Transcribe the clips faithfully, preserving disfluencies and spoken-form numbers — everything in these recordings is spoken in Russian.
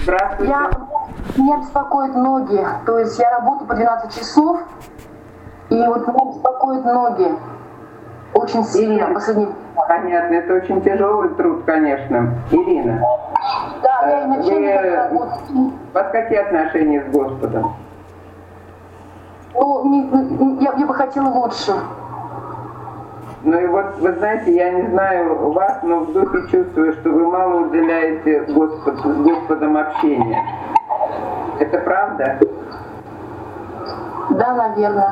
Здравствуйте. Я, меня беспокоят ноги. То есть я работаю по двенадцать часов, и вот меня беспокоят ноги. Очень сильно. Последний... Понятно, это очень тяжелый труд, конечно. Ирина. Да, я и начальник работаю. У вас какие отношения с Господом? Ну, не, не, я, я бы хотела лучше. Ну и вот, вы знаете, я не знаю вас, но в духе чувствую, что вы мало уделяете Господу, с Господом общения. Это правда? Да, наверное.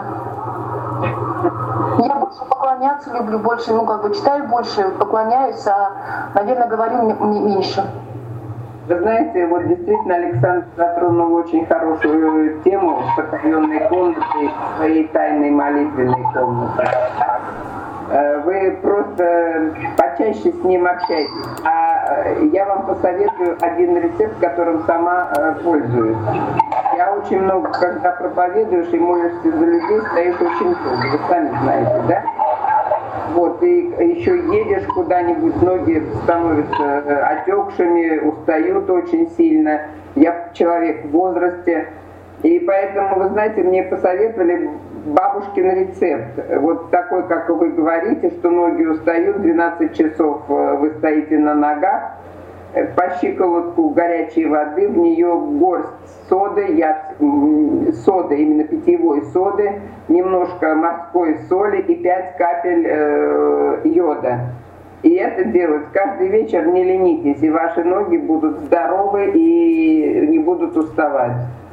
Я больше поклоняться люблю, больше, ну как бы читаю больше, поклоняюсь, а, наверное, говорю мне меньше. Вы знаете, вот действительно Александр затронул очень хорошую тему потаенной комнаты, своей тайной молитвенной комнаты. Вы просто почаще с ним общаетесь. А я вам посоветую один рецепт, которым сама пользуюсь. Я очень много, когда проповедуешь и молишься за людей, стоишь очень долго. Вы сами знаете, да? Вот, и еще едешь куда-нибудь, ноги становятся отекшими, устают очень сильно. Я человек в возрасте. И поэтому, вы знаете, мне посоветовали бабушкин рецепт. Вот такой, как вы говорите, что ноги устают, двенадцать часов вы стоите на ногах, по щиколотку горячей воды, в нее горсть соды, я, соды, именно питьевой соды, немножко морской соли и пять капель э, йода. И это делать каждый вечер, не ленитесь, и ваши ноги будут здоровы и не будут уставать.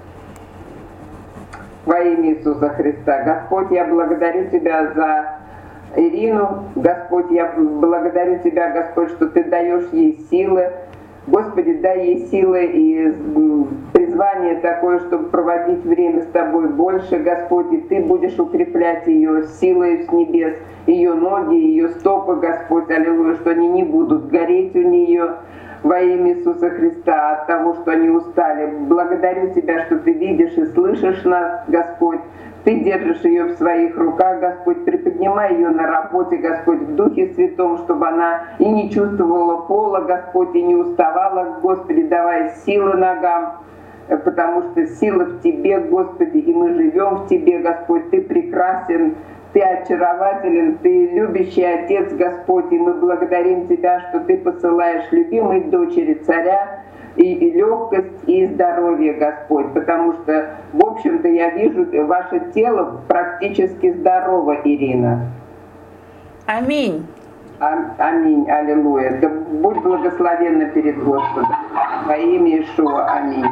Во имя Иисуса Христа. Господь, я благодарю Тебя за Ирину. Господь, я благодарю Тебя, Господь, что Ты даешь ей силы. Господи, дай ей силы и призвание такое, чтобы проводить время с Тобой больше, Господь, и Ты будешь укреплять ее силой с небес, ее ноги, ее стопы, Господь, аллилуйя, что они не будут гореть у нее. Во имя Иисуса Христа, от того, что они устали. Благодарю Тебя, что Ты видишь и слышишь нас, Господь. Ты держишь ее в своих руках, Господь. Приподнимай ее на работе, Господь, в Духе Святом, чтобы она и не чувствовала пола, Господь, и не уставала, Господи, давай силы ногам, потому что сила в Тебе, Господи, и мы живем в Тебе, Господь. Ты прекрасен. Ты очарователен, Ты любящий Отец, Господь, и мы благодарим Тебя, что Ты посылаешь любимой дочери царя и, и легкость, и здоровье, Господь, потому что, в общем-то, я вижу, ваше тело практически здорово, Ирина. Аминь. А, аминь, аллилуйя. Да будь благословенна перед Господом. Во имя Иешуа, аминь.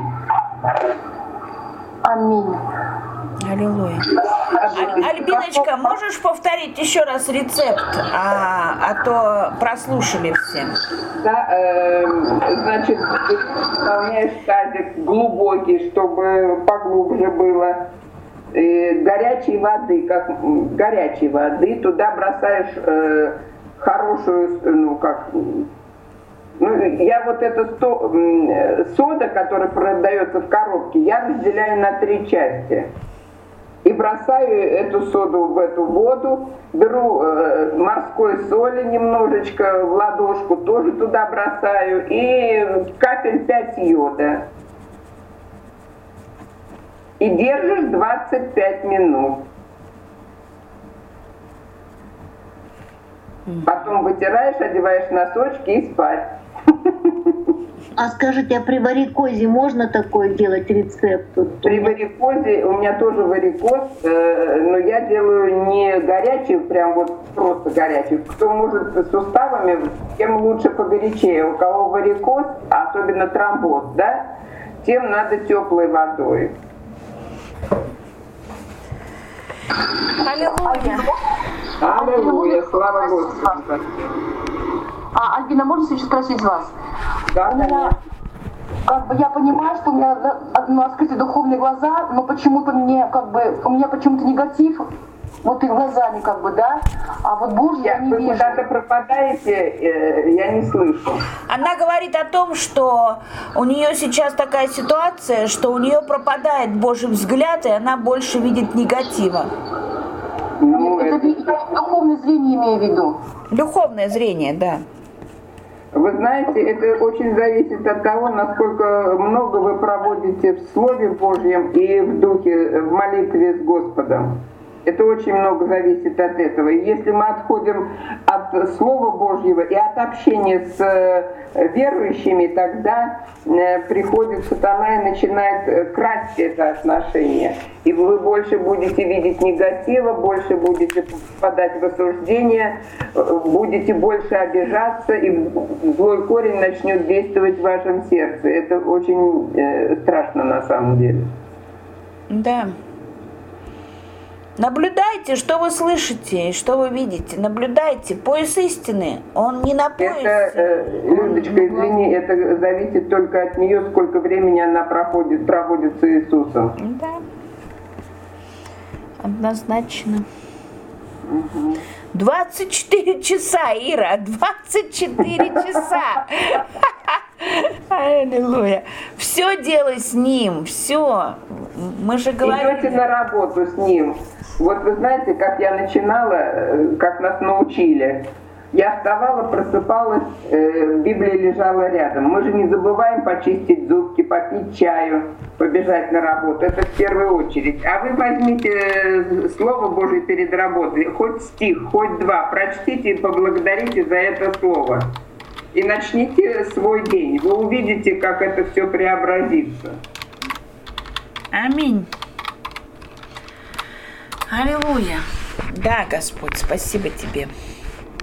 Аминь. Аллилуйя. Альбиночка, можешь повторить еще раз рецепт, а, а то прослушали все. Да, э, значит, выполняешь тазик глубокий, чтобы поглубже было. Э, горячей воды, как горячей воды, туда бросаешь э, хорошую, ну как, ну, я вот эта сто, э, сода, которая продается в коробке, я разделяю на три части. И бросаю эту соду в эту воду, беру э, морской соли немножечко в ладошку, тоже туда бросаю, и капель пять йода. И держишь двадцать пять минут. Потом вытираешь, одеваешь носочки и спать. А скажите, а при варикозе можно такое делать рецепт? При варикозе, у меня тоже варикоз, э, но я делаю не горячий, прям вот просто горячий. Кто может с суставами, тем лучше погорячее. У кого варикоз, особенно тромбоз, да, тем надо теплой водой. Аллилуйя. Аллилуйя, слава Господу. А, Альбина, можно сейчас спросить вас? Да, у меня, как бы, я понимаю, что у меня ну, открыты духовные глаза, но почему-то мне, как бы, у меня почему-то негатив, вот и глазами, как бы, да, а вот Божье я, я не вы вижу. Вы куда-то пропадаете, э, я не слышу. Она говорит о том, что у нее сейчас такая ситуация, что у нее пропадает Божий взгляд, и она больше видит негатива. Ну, это, это... это духовное зрение имею в виду. Духовное зрение, да. Вы знаете, это очень зависит от того, насколько много вы проводите в Слове Божьем и в Духе, в молитве с Господом. Это очень много зависит от этого. И если мы отходим от Слова Божьего и от общения с верующими, тогда приходит сатана и начинает красть это отношение. И вы больше будете видеть негатива, больше будете попадать в осуждение, будете больше обижаться, и злой корень начнет действовать в вашем сердце. Это очень страшно на самом деле. Да. Наблюдайте, что вы слышите и что вы видите. Наблюдайте. Пояс истины, он не на поясе. Это, э, Людочка, извини, это зависит только от нее, сколько времени она проходит, проводит с Иисусом. Да. Однозначно. Угу. двадцать четыре часа, Ира, двадцать четыре часа. Аллилуйя. Все делай с ним, все. Мы же говорим. Идете на работу с ним. Вот вы знаете, как я начинала, как нас научили. Я вставала, просыпалась, э, Библия лежала рядом. Мы же не забываем почистить зубки, попить чаю, побежать на работу. Это в первую очередь. А вы возьмите Слово Божие перед работой, хоть стих, хоть два, прочтите и поблагодарите за это Слово. И начните свой день. Вы увидите, как это все преобразится. Аминь. Аллилуйя. Да, Господь, спасибо тебе.